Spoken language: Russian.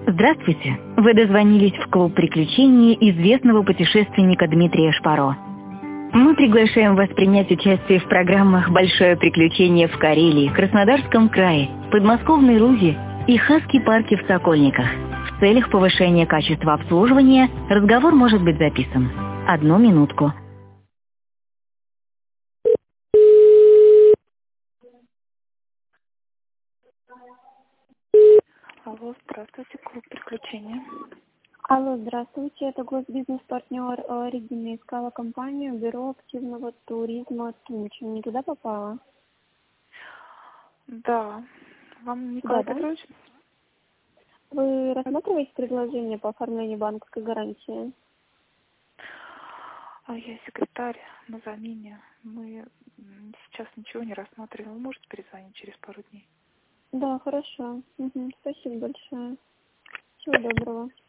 Здравствуйте! Вы дозвонились в клуб приключений известного путешественника Дмитрия Шпаро. Мы приглашаем вас принять участие в программах «Большое приключение в Карелии», Краснодарском крае, подмосковной Рузе и Хаски-парке в Сокольниках. В целях повышения качества обслуживания разговор может быть записан. 1 минутку. Алло, здравствуйте, клуб приключений. Алло, здравствуйте, это госбизнес-партнер Регина искала компанию Бюро активного туризма Тунча. Не туда попала? Да, вам Николай Да. Петрович? Вы рассматриваете предложение по оформлению банковской гарантии? Я секретарь на замене. Мы сейчас ничего не рассматриваем. Вы можете перезвонить через пару дней? Да, хорошо. Спасибо большое. Всего доброго.